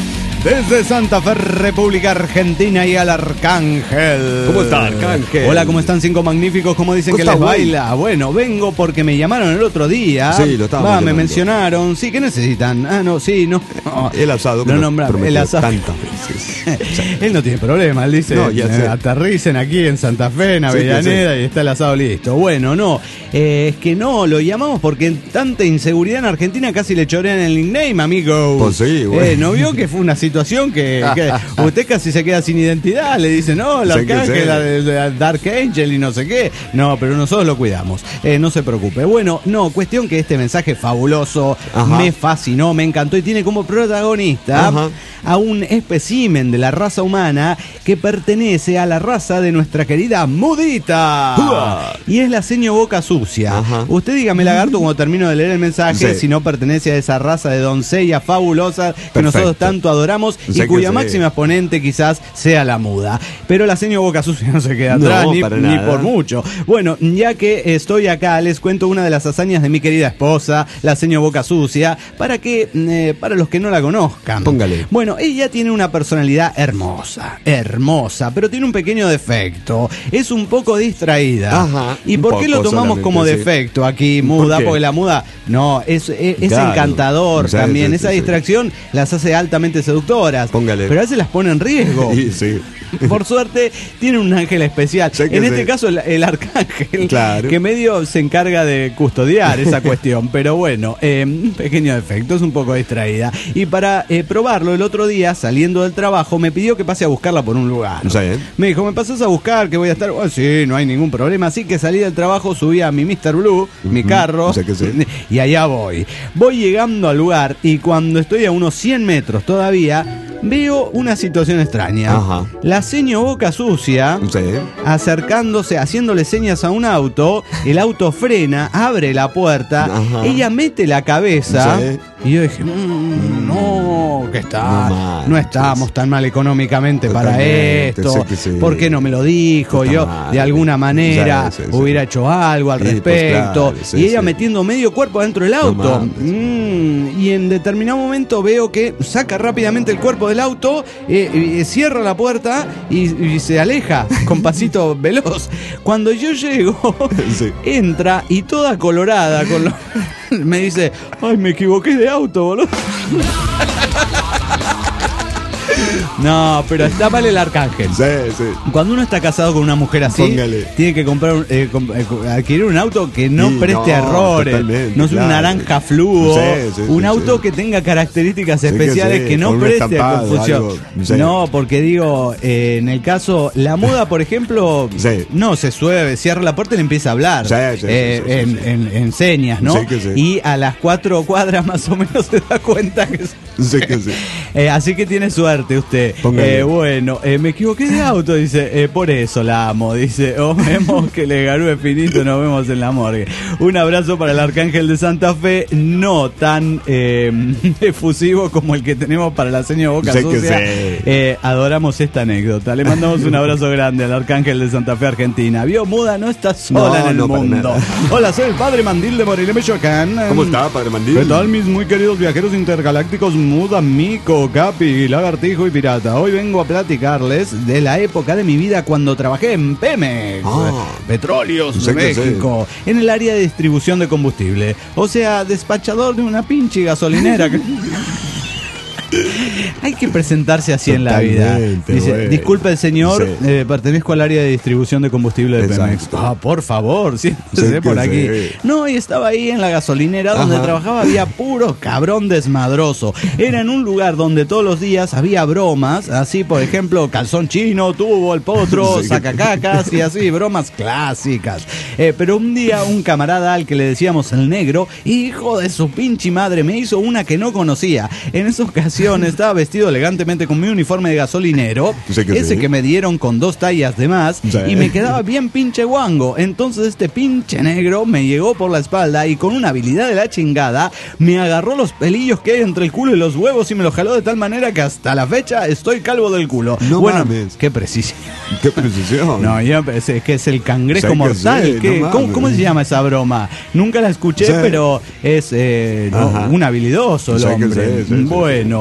Desde Santa Fe, República Argentina, y al Arcángel. ¿Cómo está, Arcángel? Hola, ¿cómo están, cinco magníficos? ¿Cómo dicen ¿Cómo que está, les güey? baila? Bueno, vengo porque me llamaron el otro día. Sí, lo estábamos Va, me llamando. mencionaron. Sí, ¿qué necesitan? Ah, no, sí, no. no. El asado que Lo nos nombraron. prometió El asado. tantas veces. Él no tiene problema, él dice, No, ya eh, sé. aterricen aquí en Santa Fe, en Sí, que Avellaneda, sí. y está el asado listo. Bueno, no, eh, es que no, lo llamamos porque en tanta inseguridad en Argentina casi le chorean el nickname, amigo. Pues sí, güey. Eh, ¿no vio que fue una situación que, que usted casi se queda sin identidad? Le dice, no, el Sí, que Arcángel, sí. la de- la Dark Angel y no sé qué. No, pero nosotros lo cuidamos. Eh, no se preocupe. Bueno, no, cuestión que este mensaje fabuloso Ajá. me fascinó, me encantó y tiene como protagonista Ajá. a un espécimen de la raza humana que pertenece a la raza de nuestra querida Mudita. ¡Uah! Y es la seño boca sucia. Ajá. Usted dígame, lagarto, cuando termino de leer el mensaje, Sí. si no pertenece a esa raza de doncellas fabulosas que Perfecto. nosotros tanto adoramos y Sé que cuya sí. máxima exponente quizás sea la muda. Pero la seño boca sucia no se queda atrás No, ni, para ni nada. por mucho. Bueno, ya que estoy acá, les cuento una de las hazañas de mi querida esposa, la seño boca sucia, para que, eh, para los que no la conozcan. Póngale. Bueno, ella tiene una personalidad hermosa, hermosa, pero tiene un pequeño defecto. Es un poco distraída. Ajá, ¿Y un por qué lo poco tomamos solamente, como sí. defecto aquí, ¿Por muda? qué? Porque la muda, no, es, es, es Claro. encantador Sí, también. sí, Esa sí, sí. distracción las hace altamente seductoras. Póngale. Pero a veces las pone en riesgo. Y sí. Por suerte, tiene un ángel especial. Sé que En sí. este caso, el, el arcángel, Claro. que medio se encarga de custodiar esa cuestión. Pero bueno, eh, un pequeño defecto, es un poco distraída. Y para eh, probarlo, el otro día, saliendo del trabajo, me pidió que pase a buscarla por un lugar. Sí, ¿eh? Me dijo, ¿me pasas a buscar? Que voy a estar. Bueno, sí, no hay ningún problema. Así que salí del trabajo, subí a mi mister Blue, mi Ujú, carro, sé que sí. y allá voy. Voy llegando al lugar y cuando estoy a unos cien metros todavía, veo una situación extraña. Ajá. La seño boca sucia, Sí. acercándose, haciéndole señas a un auto, el auto frena, abre la puerta, Ajá. ella mete la cabeza Sí. y yo dije, "Mm, no, que está, No no, manches. estamos tan mal económicamente para Totalmente, esto, sé que sí. ¿por qué no me lo dijo? Está Yo mal. de alguna manera Sí, sí, sí. hubiera hecho algo al Sí, pues, respecto, claro, sí, y ella sí. metiendo medio cuerpo dentro del auto. mames. Mm, y en determinado momento veo que saca rápidamente el cuerpo del auto, eh, eh, cierra la puerta y, y se aleja con pasito veloz. Cuando yo llego, Sí. entra y toda colorada con lo- me dice, ay, me equivoqué de auto, boludo. No, pero está mal el arcángel. Sí, sí. Cuando uno está casado con una mujer así, Póngale. tiene que comprar, un- eh, com- eh, co- adquirir un auto que no Sí, preste no, errores, totalmente, no es un claro. naranja fluo, Sí, sí, un sí, auto sí. que tenga características Sí, que especiales sí, que, no con un preste a estampado, confusión. algo, sí. No, porque digo, eh, en el caso, la muda, por ejemplo, Sí. no se sueve, cierra la puerta y le empieza a hablar Sí, sí, sí, eh, sí, sí, en, sí. en- en señas, ¿no? Sí, que sí. Y a las cuatro cuadras más o menos se da cuenta que... Sí, que sí. Eh, así que tiene suerte usted. Póngale. Eh, bueno, eh, me equivoqué de auto, dice. eh, por eso la amo, dice. O vemos que le garú es finito, nos vemos en la morgue. Un abrazo para el Arcángel de Santa Fe, no tan eh, efusivo como el que tenemos para la señora Boca Sé que Sucia. sí. Eh, adoramos esta anécdota. Le mandamos un abrazo grande al Arcángel de Santa Fe, Argentina. Vio, muda, no está sola No, en el no, para mundo. nada. Hola, soy el padre Mandil de Morelia, Michoacán. ¿Cómo está, padre Mandil? ¿Qué tal, mis muy queridos viajeros intergalácticos, muda, mico, capi, lagartijo y pirata? Hoy vengo a platicarles de la época de mi vida cuando trabajé en Pemex, Ah. Petróleos Sé de que sé. México, en el área de distribución de combustible. O sea, despachador de una pinche gasolinera. que- Hay que presentarse así en la vida. Totalmente, Dice, güey. disculpe el señor, Sí. eh, pertenezco al área de distribución de combustible de Exacto. Pemex. Ah, por favor, siéntese Sí, que por aquí. sí. No, y estaba ahí en la gasolinera donde Ajá. trabajaba, había puro cabrón desmadroso. Era en un lugar donde todos los días había bromas, así por ejemplo, calzón chino, tubo, el potro, Sí. sacacacas y así, bromas clásicas. Eh, pero un día un camarada al que le decíamos el negro, hijo de su pinche madre, me hizo una que no conocía. En esa ocasión estaba vestido elegantemente con mi uniforme de gasolinero, Sí que ese sí. que me dieron con dos tallas de más, Sí. y me quedaba bien pinche guango. Entonces este pinche negro me llegó por la espalda y con una habilidad de la chingada me agarró los pelillos que hay entre el culo y los huevos y me los jaló de tal manera que hasta la fecha estoy calvo del culo. No bueno, mames. qué precisión. Qué precisión. No, yo pensé que es el cangrejo Sé que mortal. sí, ¿Qué? no ¿Cómo, mames. cómo se llama esa broma? Nunca la escuché, Sí. pero es eh, no, Ajá. un habilidoso el Sé que hombre. sí, sí, sí, bueno,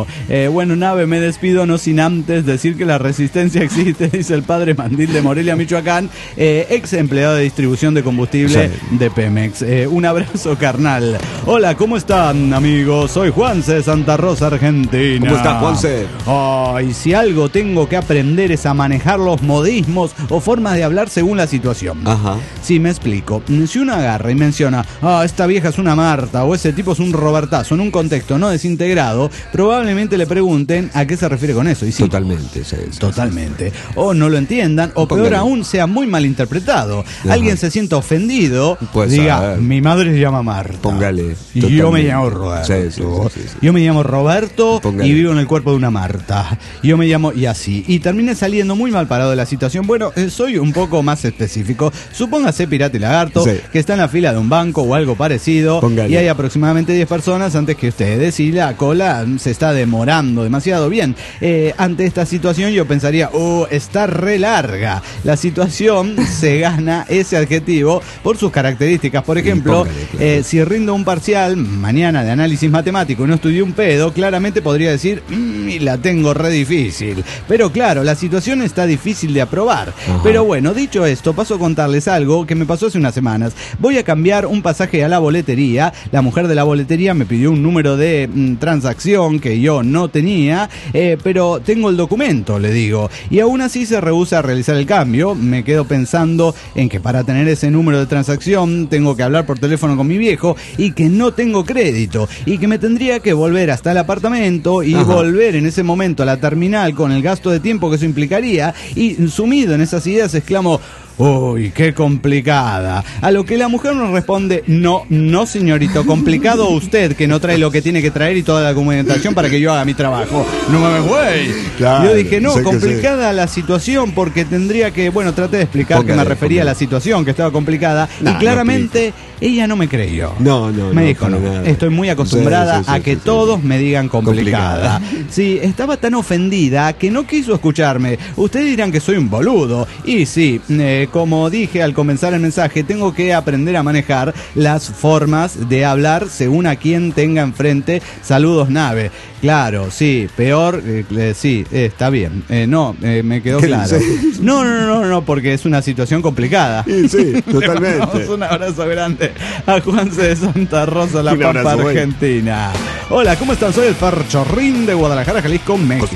bueno. Eh, bueno, Nave, me despido no sin antes decir que la resistencia existe, dice el padre Mandil de Morelia, Michoacán, eh, ex empleado de distribución de combustible sí. de Pemex. Eh, un abrazo carnal. Hola, ¿cómo están, amigos? Soy Juanse de Santa Rosa, Argentina. ¿Cómo estás, Juanse? Ay, si algo tengo que aprender es a manejar los modismos o formas de hablar según la situación. Ajá. Sí, me explico. Si uno agarra y menciona, ah, esta vieja es una Marta o ese tipo es un Robertazo en un contexto no desintegrado, probablemente le pregunten a qué se refiere con eso. Y sí, totalmente, sí, sí, totalmente. O no lo entiendan, o Póngale. peor aún, sea muy malinterpretado. Ajá. Alguien se sienta ofendido, Pues, diga, mi madre se llama Marta. Póngale. Y Totalmente. yo me llamo Roberto. Sí, sí, sí, sí, sí. Yo me llamo Roberto Póngale. y vivo en el cuerpo de una Marta. Yo me llamo y así. Y terminé saliendo muy mal parado de la situación. Bueno, eh, soy un poco más específico. Supóngase Pirata y Lagarto, Sí. que está en la fila de un banco o algo parecido. Póngale. Y hay aproximadamente diez personas antes que ustedes y la cola se está demorando demasiado. Bien, eh, ante esta situación yo pensaría, oh, está re larga. La situación se gana ese adjetivo por sus características. Por ejemplo, Póngale, claro. eh, si rindo un parcial mañana de análisis matemático y no estudié un pedo, claramente podría decir, mmm, y la tengo re difícil. Pero claro, la situación está difícil de aprobar. Ajá. Pero bueno, dicho esto, paso a contarles algo que me pasó hace unas semanas. Voy a cambiar un pasaje a la boletería. La mujer de la boletería me pidió un número de mm, transacción que yo no tenía, eh, pero tengo el documento, le digo. Y aún así se rehúsa a realizar el cambio. Me quedo pensando en que para tener ese número de transacción tengo que hablar por teléfono con mi viejo y que no tengo crédito y que me tendría que volver hasta el apartamento y Ajá. volver en ese momento a la terminal con el gasto de tiempo que eso implicaría. Y sumido en esas ideas exclamo, uy, qué complicada. A lo que la mujer nos responde, no, no señorito, complicado usted que no trae lo que tiene que traer y toda la documentación para que yo haga mi trabajo. No me güey. Claro, Yo dije, no, sé que complicada la situación porque tendría que, bueno, traté de explicar Póngale, que me refería póngale. a la situación, que estaba complicada. Nah, y no claramente ella no me creyó. No, no, Me no, dijo, para no, nada. estoy muy acostumbrada Sí, sí, sí, a que sí, sí. todos me digan complicada. Complicada. Sí, estaba tan ofendida que no quiso escucharme. Ustedes dirán que soy un boludo. Y sí, eh, como dije al comenzar el mensaje, tengo que aprender a manejar las formas de hablar según a quien tenga enfrente. Saludos, Nave. Claro, sí, peor, eh, eh, sí, eh, está bien. Eh, no, eh, me quedó ¿Qué claro. dice? No, no, no, no, porque es una situación complicada. Sí, sí, Le totalmente. mandamos un abrazo grande a Juanse de Santa Rosa, La Un Pampa, abrazo, güey. Argentina. Hola, ¿cómo están? Soy el Farchorrín de Guadalajara, Jalisco, México.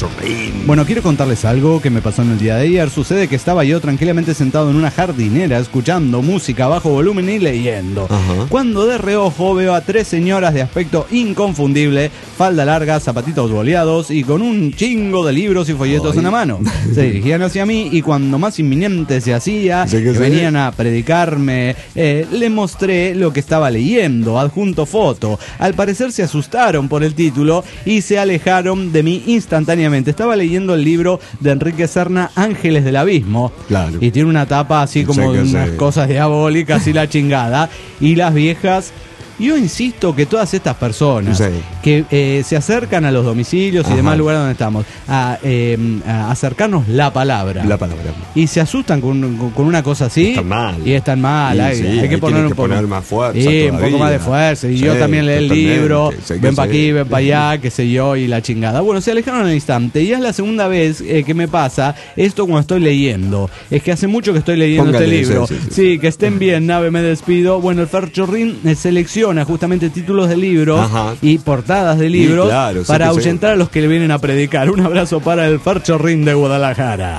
Bueno, quiero contarles algo que me pasó en el día de ayer. Sucede que estaba yo tranquilamente sentado en una jardinera escuchando música a bajo volumen y leyendo. Ajá. Cuando de reojo veo a tres señoras de aspecto inconfundible, falda larga, zapatitos boleados y con un chingo de libros y folletos Ay. en la mano. Se dirigían hacia mí y cuando más inminente se hacía, Sí, que que sí. venían a predicarme, eh, le mostré lo que estaba leyendo, adjunto foto. Al parecer se asustaron por el título y se alejaron de mí instantáneamente. Estaba leyendo el libro de Enrique Serna, Ángeles del Abismo. Claro. Y tiene una tapa así como Sí, de que unas sí. cosas diabólicas y la chingada. Y las viejas... Yo insisto que todas estas personas Sí. que eh, se acercan a los domicilios y Ajá. demás lugares donde estamos a, eh, a acercarnos la palabra La palabra. y se asustan con, con- con una cosa así Están mal. y están mal, Y hay, sí, hay ahí que poner tienen un que poco poner más fuerza sí, un todavía. poco más de fuerza y Sí, yo también leí el totalmente. libro, Sí, que ven para sí. aquí, ven para allá, qué sé yo y la chingada. Bueno, se alejaron al instante y es la segunda vez eh, que me pasa esto cuando estoy leyendo. Es que hace mucho que estoy leyendo Póngale, este libro. sí, Sí, sí, sí. que estén bien, Nave, me despido. Bueno, el Ferchorrín eh, selecciona justamente títulos de libros Ajá. y portadas de libros claro, sí para que sí. ahuyentar a los que le vienen a predicar. Un abrazo para el Ferchorrín de Guadalajara.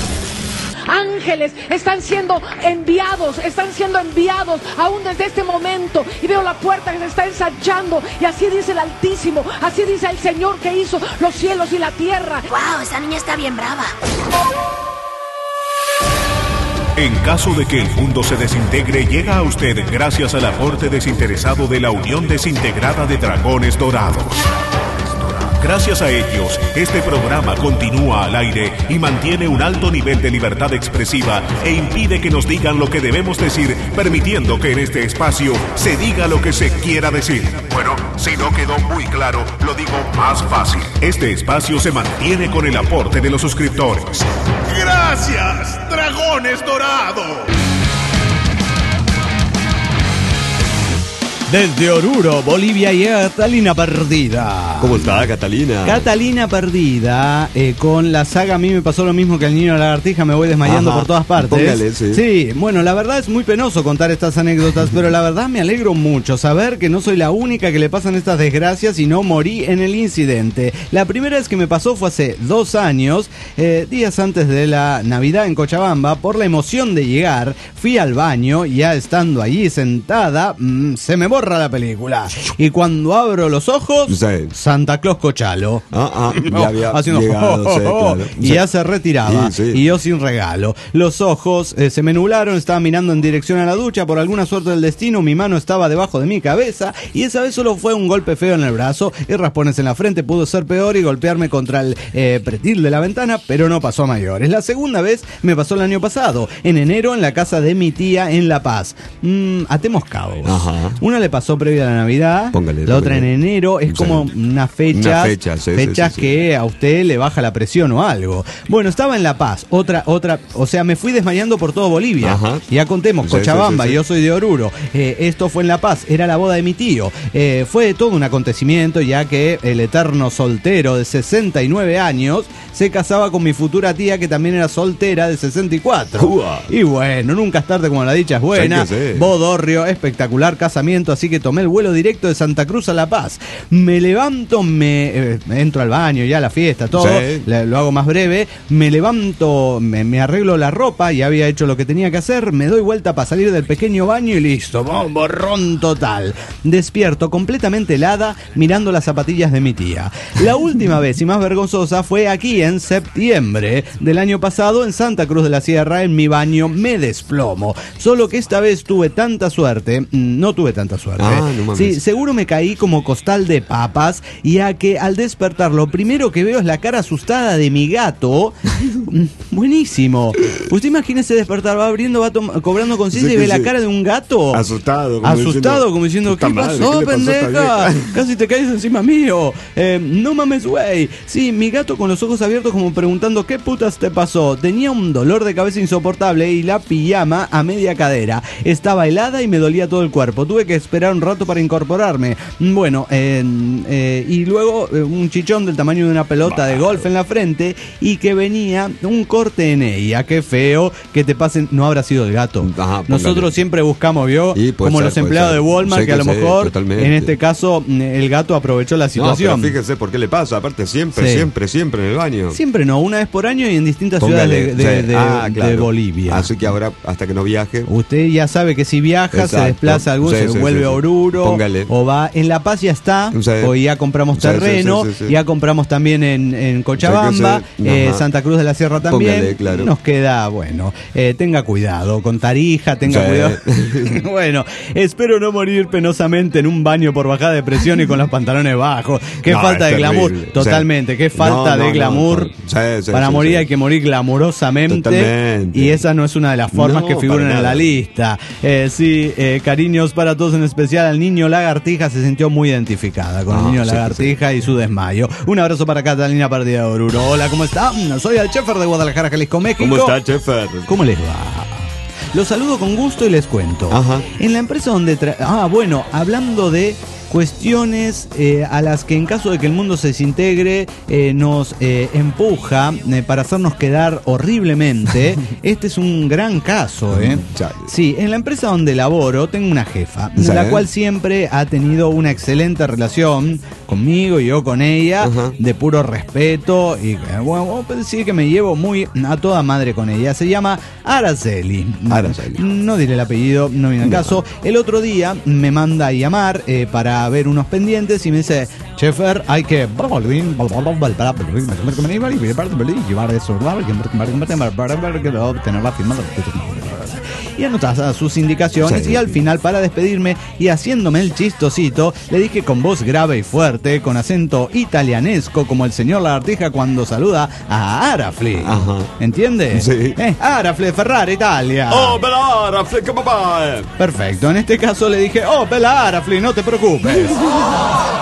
Ángeles están siendo enviados, están siendo enviados aún desde este momento. Y veo la puerta que se está ensanchando. Y así dice el Altísimo, así dice el Señor que hizo los cielos y la tierra. Wow, esa niña está bien brava. En caso de que el mundo se desintegre, llega a usted gracias al aporte desinteresado de la Unión Desintegrada de Dragones Dorados. Gracias a ellos, este programa continúa al aire y mantiene un alto nivel de libertad expresiva e impide que nos digan lo que debemos decir, permitiendo que en este espacio se diga lo que se quiera decir. Bueno, si no quedó muy claro, lo digo más fácil. Este espacio se mantiene con el aporte de los suscriptores. ¡Gracias, Dragones Dorados! Desde Oruro, Bolivia, llega Catalina Perdida. ¿Cómo está, Catalina? Catalina Perdida, eh, con la saga a mí me pasó lo mismo que al niño de la lagartija, me voy desmayando Ajá, por todas partes. póngale, sí. Sí, bueno, la verdad es muy penoso contar estas anécdotas, pero la verdad me alegro mucho saber que no soy la única que le pasan estas desgracias y no morí en el incidente. La primera vez que me pasó fue hace dos años, eh, días antes de la Navidad en Cochabamba. Por la emoción de llegar, fui al baño y ya estando allí sentada, mmm, se me borra la película. Y cuando abro los ojos, Sí. Santa Claus Cochalo. Ah, ah, ya había Haciendo llegado, sí, claro. y Sí. ya se retiraba. Sí, sí. Y yo sin regalo. Los ojos eh, se me nublaron, estaba mirando en dirección a la ducha. Por alguna suerte del destino, mi mano estaba debajo de mi cabeza. Y esa vez solo fue un golpe feo en el brazo y raspones en la frente. Pudo ser peor y golpearme contra el eh, pretil de la ventana, pero no pasó a mayores. La segunda vez me pasó el año pasado, en enero, en la casa de mi tía en La Paz. Mm, atemos cabos. Ajá. Una le pasó previa a la Navidad, Póngale, la otra en póngale. enero. Es Sí. como una fecha, Una fecha, sí, sí, fechas sí, sí. que a usted le baja la presión o algo. Bueno, estaba en La Paz, otra, otra, o sea, me fui desmayando por todo Bolivia. Ajá. Ya contemos, Sí, Cochabamba, sí, sí, sí. yo soy de Oruro. Eh, esto fue en La Paz, era la boda de mi tío. Eh, fue todo un acontecimiento, ya que el eterno soltero de sesenta y nueve años se casaba con mi futura tía, que también era soltera, de sesenta y cuatro. Ua. Y bueno, nunca es tarde como la dicha es buena. Sí que sí. Bodorrio, espectacular casamiento, así que tomé el vuelo directo de Santa Cruz a La Paz. Me levanto, me eh, entro al baño, ya a la fiesta, todo, Sí. le- lo hago más breve, me levanto, me, me arreglo la ropa, ya había hecho lo que tenía que hacer, me doy vuelta para salir del pequeño baño y listo, ¡bom! Borrón total. Despierto completamente helada mirando las zapatillas de mi tía. La última vez y más vergonzosa fue aquí en septiembre del año pasado en Santa Cruz de la Sierra. En mi baño me desplomo, solo que esta vez tuve tanta suerte, mm, no tuve tanta suerte. Ah, no mames. Sí, seguro me caí como costal de papas, y a que al despertar lo primero que veo es la cara asustada de mi gato. Mm, Buenísimo. Usted imagínese despertar, va abriendo, va tom- cobrando conciencia Sí y que ve la sí. cara de un gato. Asustado. Como Asustado, diciendo, como diciendo, "Puta ¿qué madre, pasó, ¿qué le pasó a esta pendeja? vieja?" Casi te caes encima mío. Eh, no mames, güey. Sí, mi gato con los ojos abiertos como preguntando, ¿qué putas te pasó? Tenía un dolor de cabeza insoportable y la pijama a media cadera. Estaba helada y me dolía todo el cuerpo. Tuve que esperar un rato para incorporarme. Bueno, eh, eh, y luego eh, un chichón del tamaño de una pelota de golf en la frente y que venía un corte en ella. Qué feo que te pasen. No habrá sido el gato. Ajá, póngale. Nosotros siempre buscamos, ¿vio? Y puede Como ser, los puede empleados ser. de Walmart, Sí que a lo que sí, mejor totalmente. en este caso mm, el gato aprovechó la No, situación. pero fíjese por qué le pasa. Aparte, siempre, Sí. siempre, siempre en el baño. Siempre no, una vez por año y en distintas Póngale, ciudades de, de- sí. de- Ah, de claro. Bolivia. Así que ahora, hasta que no viaje. Usted ya sabe que si viaja, se Exacto. desplaza a algún, Sí, se sí, vuelve sí, a sí. Oruro, Póngale. o va en La Paz, ya está, Sí. o ya compramos Sí, sí, terreno, sí, sí, sí. ya compramos también en, en Cochabamba, Sí, que sí. eh, Ajá. Santa Cruz de la Sierra también. Póngale, claro. Nos queda, bueno, eh, tenga cuidado, con Tarija, tenga Sí. cuidado. Bueno, espero no morir penosamente en un baño por bajada de presión y con los pantalones bajos. Qué No, falta es de glamour, terrible. totalmente, Sí. qué falta No, no, de no, glamour. no. Sí, sí, Para sí, morir sí. hay que morir glamurosamente. Totalmente. Y esa no es una de las formas No, que figuran para en la nada. lista. Eh, sí, eh, cariños para todos, en especial al niño lagartija. Se sintió muy identificada con Ah, el niño sí, sí, lagartija y su desmayo. Un abrazo para Catalina Perdida de Oruro. Hola, ¿cómo está? Soy el Chefer de Guadalajara, Jalisco, México. ¿Cómo está, Chefer? ¿Cómo les va? Los saludo con gusto y les cuento. Ajá. En la empresa donde... tra- ah, bueno, hablando de cuestiones eh, a las que en caso de que el mundo se desintegre eh, nos eh, empuja eh, para hacernos quedar horriblemente. Este es un gran caso, ¿eh? Chale. Sí, en la empresa donde laboro tengo una jefa, Sí. la cual siempre ha tenido una excelente relación conmigo y yo con ella, Ajá. de puro respeto, y eh, bueno, puedo decir que me llevo muy a toda madre con ella. Se llama Araceli. Araceli. No diré el apellido, no viene al No. caso. El otro día me manda a llamar eh, para ver unos pendientes y me dice, Chefer, hay que tener la firma. Y anotas sus indicaciones, Sí. y al final, para despedirme y haciéndome el chistosito, le dije con voz grave y fuerte, con acento italianesco, como el señor Lagartija cuando saluda a Arafli. Ajá. ¿Entiende? Sí. Eh, Arafli, Ferrari, Italia. ¡Oh, bella, flica papá! Perfecto, en este caso le dije, oh, Bella Arafli, no te preocupes.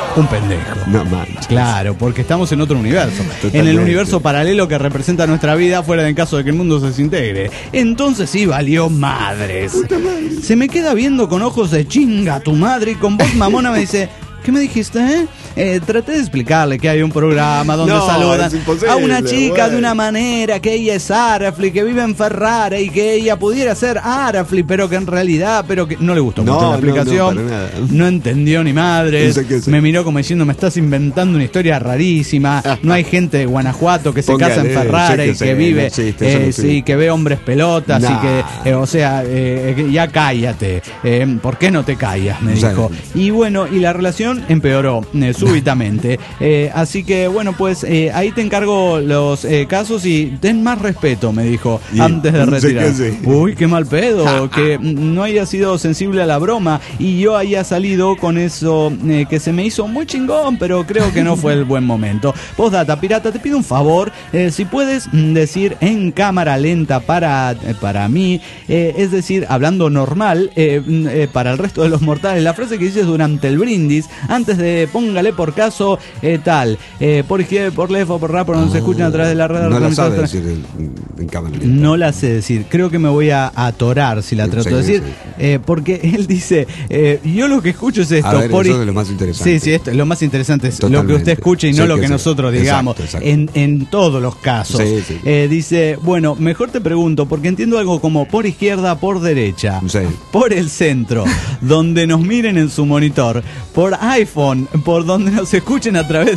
un pendejo. No manches. Claro, porque estamos en otro universo. Totalmente. En el universo paralelo que representa nuestra vida fuera en caso de que el mundo se desintegre. Entonces sí valió madres. Se me queda viendo con ojos de chinga tu madre y con voz mamona me dice... ¿Qué me dijiste? Eh? Eh, traté de explicarle que hay un programa donde no, saludan es a una chica bueno. de una manera, que ella es Arafli, que vive en Ferrara y que ella pudiera ser Arafli, pero que en realidad, pero que no le gustó No, mucho la no, explicación. no, para nada. No entendió ni madres. No sé qué sé. Me miró como diciendo, me estás inventando una historia rarísima. No hay gente de Guanajuato que se Póngale, casa en Ferrara sé que y que sé, vive, no existe, eso eh, no sí, existe. que ve hombres pelotas Nah. y que, eh, o sea, eh, que ya cállate. Eh, ¿Por qué no te callas? Me O sea, dijo. Y bueno, y la relación empeoró eh, súbitamente. Eh, así que bueno, pues eh, ahí te encargo los eh, casos y ten más respeto, me dijo, Y- antes de no sé retirar. qué sé. Uy, qué mal pedo, que no haya sido sensible a la broma y yo haya salido con eso eh, que se me hizo muy chingón, pero creo que no fue el buen momento. Postdata, pirata, te pido un favor, eh, si puedes mm, decir en cámara lenta para, eh, para mí, eh, es decir, hablando normal, eh, mm, eh, para el resto de los mortales, la frase que dices durante el brindis, antes de póngale por caso, eh, tal, eh, por izquierda, por left o por rap, por donde se escuchan a través de la red. No la de sabe decir en, en cámara lenta. no la sé decir, creo que me voy a atorar si la Sí, trato sí, de decir, sí. eh, porque él dice, eh, yo lo que escucho es esto. A ver, por eso i- es lo más interesante. Sí, sí, esto es lo más interesante, es lo que Totalmente. usted escuche y no Sí, lo que que sí. nosotros digamos, Exacto, exacto. En, en todos los casos. Sí, sí. Eh, dice, bueno, mejor te pregunto, porque entiendo algo como por izquierda, por derecha, Sí. por el centro, donde nos miren en su monitor, por iPhone, por donde nos escuchen a través...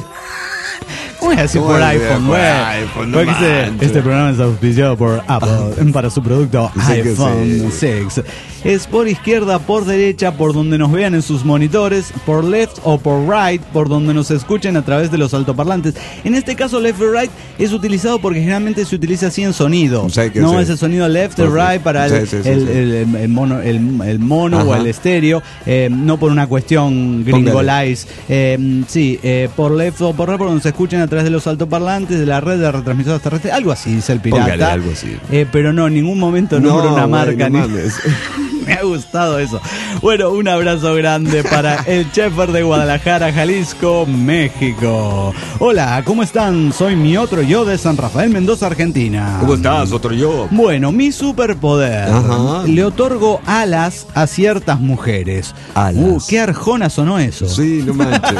¿Cómo es así ¿Cómo por es, iPhone, por güey? iPhone? No Porque dice, manches. este programa es auspiciado por Apple para su producto Sí que iPhone sí. seis. Es por izquierda, por derecha, por donde nos vean en sus monitores, por left o por right, por donde nos escuchen a través de los altoparlantes. En este caso, left y right es utilizado porque generalmente se utiliza así en sonido. Sí que No sí. es el sonido left y Perfecto. right para el, Sí, sí, sí, el- sí. el- el- el mono, el, el mono o Ajá. el estéreo, eh, no por una cuestión gringolize. Eh, sí, eh, por left o por right, por donde se escuchen a través de los altoparlantes, de la red de retransmisoras terrestres, algo así dice el pirata. Póngale algo así. Eh, pero no, en ningún momento nombra una güey, marca. no ni- mames. Me ha gustado eso. Bueno, un abrazo grande para el Chefer de Guadalajara, Jalisco, México. Hola, ¿cómo están? Soy mi otro yo de San Rafael, Mendoza, Argentina. ¿Cómo estás, otro yo? Bueno, mi superpoder. Ajá. Le otorgo alas a ciertas mujeres. Alas. Uh, qué arjona sonó eso. Sí, no manches.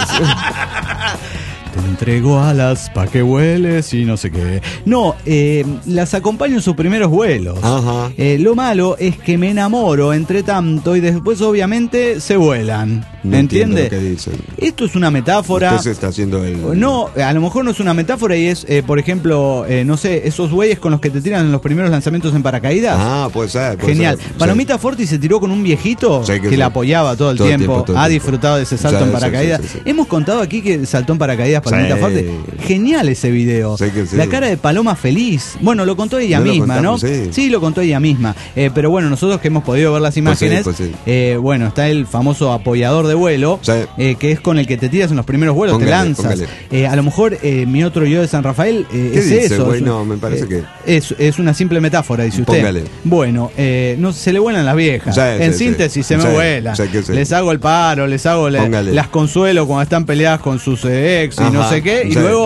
Te entrego alas pa' que vueles y no sé qué. No, eh, las acompaño en sus primeros vuelos. Ajá. Eh, lo malo es que me enamoro entre tanto y después obviamente se vuelan. No entiendo ¿Entiende? lo que dicen. Esto es una metáfora. Usted se está haciendo el... No, a lo mejor no es una metáfora y es, eh, por ejemplo, eh, no sé, esos güeyes con los que te tiran en los primeros lanzamientos en paracaídas. Ah, puede ser. puede Genial. ser. Palomita Forti se tiró con un viejito Sí, que que, sí. la apoyaba todo el Todo el tiempo. tiempo, todo el ha tiempo. disfrutado de ese salto Sí, en sí, paracaídas. sí, sí, sí. Hemos contado aquí que saltó en paracaídas Palomita Sí. Forti. Genial ese video. Sí, que sí. La cara de Paloma feliz. Bueno, lo contó ella No lo misma, ¿no? contamos, sí. lo contó ella misma. Eh, pero bueno, nosotros que hemos podido ver las Pues sí, imágenes, pues sí. eh, bueno, está el famoso apoyador de vuelo, Sí. eh, que es con el que te tiras en los primeros vuelos, Póngale, te lanzas. póngale. Eh, a lo mejor eh, mi otro yo de San Rafael eh, ¿Qué es dice, eso. güey? es- No, me parece que- Es, es una simple metáfora, dice usted. Póngale. Bueno, eh, no se le vuelan las viejas. Sí, en sí, síntesis, sí. se me Sí, vuela. sí, que sí. Les hago el paro, les hago le- Póngale. las consuelo cuando están peleadas con sus eh, ex y no Ajá, sé qué. Y sí. luego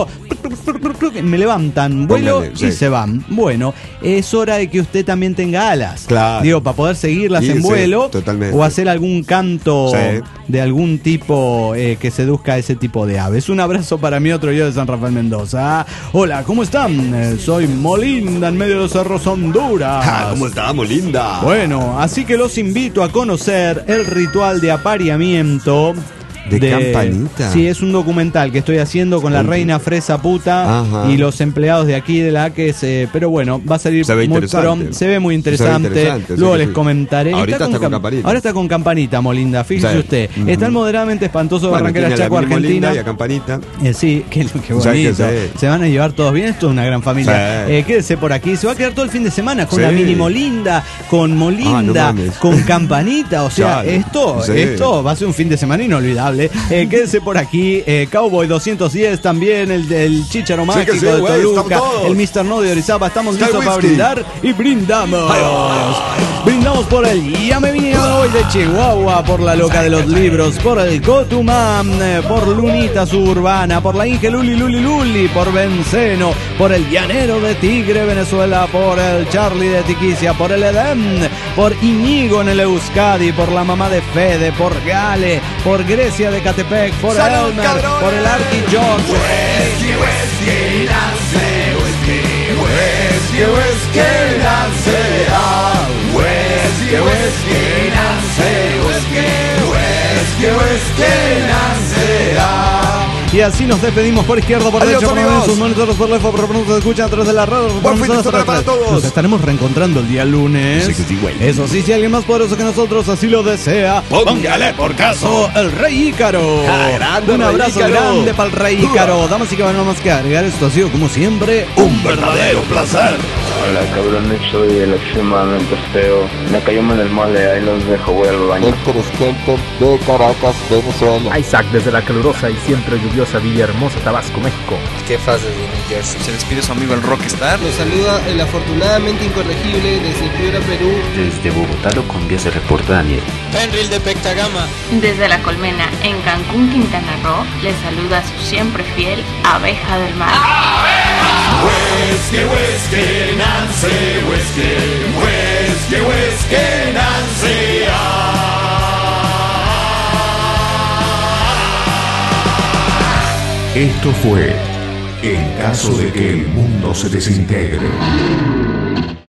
me levantan vuelo Póngale, y sí. se van. Bueno, es hora de que usted también tenga alas. Claro. Digo, para poder seguirlas Sí, en sí, vuelo totalmente. o hacer algún canto Sí. de algún tipo eh, que seduzca a ese tipo de aves. Un abrazo para mi otro yo de San Rafael Mendoza. Hola, ¿cómo están? Eh, soy Molinda en medio de los cerros Honduras. Ah, ¿cómo estamos, linda? Bueno, así que los invito a conocer el ritual de apareamiento. ¿De campanita? Sí, es un documental que estoy haciendo con la Uy. reina fresa puta Ajá. y los empleados de aquí de la que se, pero bueno, va a salir Se ve muy interesante. pronto. Se ve muy Se ve interesante. interesante, sí Luego que les sí. comentaré. Ahorita está con cam- campanita. Ahora está con campanita, Molinda. Fíjese Sí. usted. Ujú. Está el moderadamente espantoso de Bueno, Barranqueras tiene a la Chaco, Mini Argentina. Molinda y a Campanita. Eh, sí, qué, qué O sea, que bonito. sí. Se van a llevar todos bien. Esto es una gran familia. Sí. Eh, quédese por aquí. Se va a quedar todo el fin de semana con Sí. la mini Molinda, con Molinda, Ah, no mames. con Campanita. O sea, Claro. esto, Sí. esto va a ser un fin de semana inolvidable. Eh, quédese por aquí. Eh, Cowboy doscientos diez también, el del Chícharo Sí Mágico que sí, de güey, Toluca, estamos todos. el mister No de Orizaba. Estamos Está el listos para whisky. brindar y brindamos. Ay, ay, ay. Brindamos. brindamos por el Ya me vine hoy de Chihuahua, por la loca de los libros, por el Cotumam, por Lunita Suburbana, por la Inge Luli Luli Luli, por Benceno, por el Llanero de Tigre, Venezuela, por el Charlie de Tiquicia, por el Edén, por Iñigo en el Euskadi, por la mamá de Fede, por Gale, por Grecia de Catepec, por ¡Salud, Elmer, cabrones! por el Arqui Jones. Whisky, whisky, Nancy, whisky, whisky, whisky, Nancy, ah, whisky, whisky, Nancy, whisky, whisky, whisky, Nancy, ah. Y así nos despedimos por izquierda, por Adiós, derecha, por amigos. sus monitores, por lejos, por pronto se escuchan a través de la radio. por Buen fin de nosotros, semana para atrás. todos. Nos estaremos reencontrando el día lunes. Sí que sí, güey. Eso sí, si alguien más poderoso que nosotros así lo desea, Póngale por caso. el Rey Ícaro. Ah, grande, Un Rey abrazo Ícaro. grande para el Rey Ícaro. Damas y caballeros, no más que agregar, esto ha sido como siempre Un verdadero placer. Hola cabrones, soy el extremadamente feo. Me cayó mal el mole, ahí los dejo, voy al baño. de Caracas, Venezuela. Isaac desde la calurosa y siempre lluviosa Villahermosa, Tabasco, México. ¿Qué fase de New Jersey? Se despide su amigo el Rockstar. Los saluda el afortunadamente incorregible desde Piura, Perú. Desde Bogotá, Colombia, se reporta Daniel. Fenril de Pectagama. Desde La Colmena, en Cancún, Quintana Roo, les saluda su siempre fiel Abeja del Mar. Whisky, whisky, Nancy, whisky, whisky, whisky, Nancy, ah. Esto fue En caso de que el mundo se desintegre.